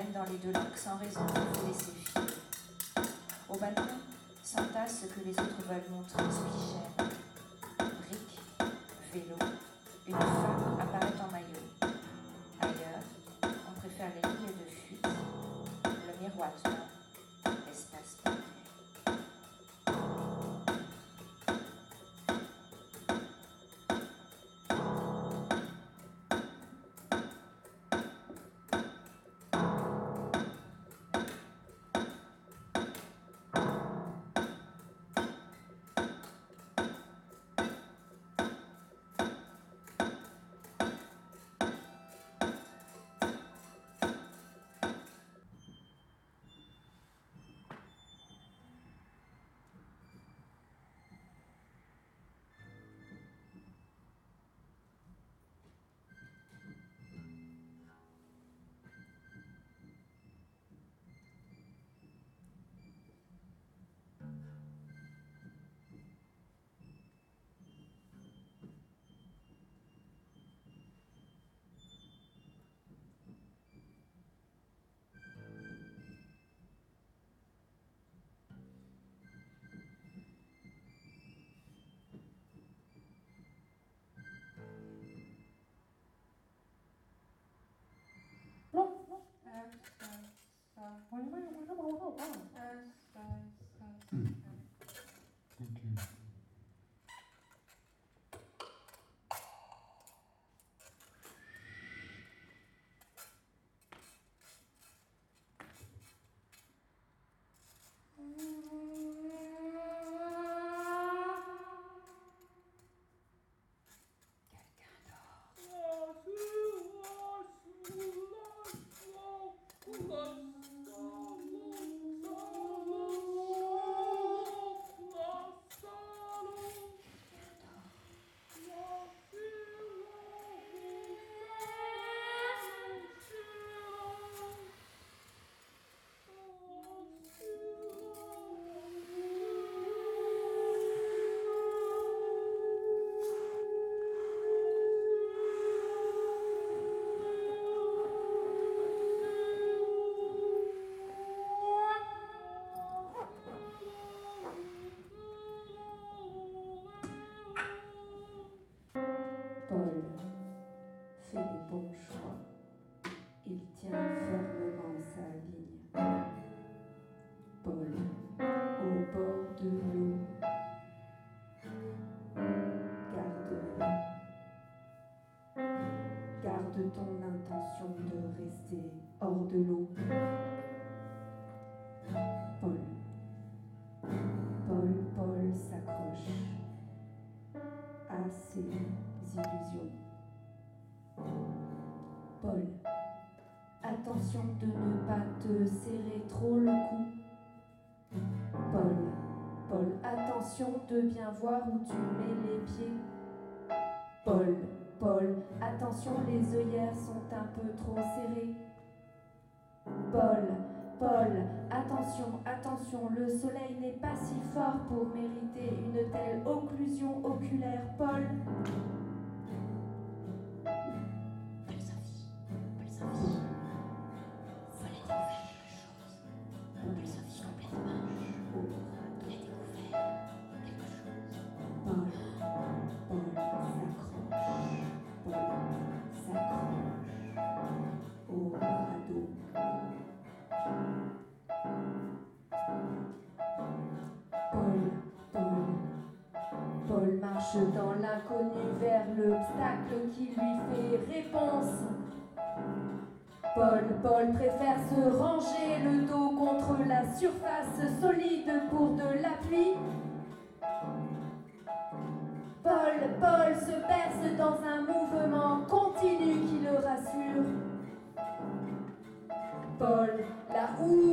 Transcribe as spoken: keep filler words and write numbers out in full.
viennent dans les deux lacs sans raison, il faut laisser filer. Au balcon, s'entasse ce que les autres veulent montrer, spigène. Briques, vélo, une femme apparaît en maillot. Ailleurs, on préfère les lignes de fuite, le miroitement, l'espace perdu. Paul fait les bons choix. Il tient fermement sa ligne. Paul, au bord de l'eau, garde, garde ton intention de rester hors de l'eau. Paul, Paul, Paul s'accroche à ses illusions. Paul, attention de ne pas te serrer trop le cou. Paul, Paul, attention de bien voir où tu mets les pieds. Paul, Paul, attention, les œillères sont un peu trop serrées. Paul, Paul, attention, attention, le soleil n'est pas si fort pour mériter une telle occlusion oculaire. Paul. Paul Sophie, Paul Sophie, faut aller découvrir quelque chose. Paul Sophie complètement, il a découvert quelque chose. Paul, Paul s'accroche, Paul s'accroche au radeau. Paul, Paul, Paul marche dans l'inconnu vers l'obstacle qui lui fait réponse. Paul, Paul préfère se ranger le dos contre la surface solide pour de l'appui. Paul, Paul se berce dans un mouvement continu qui le rassure. Paul, la houe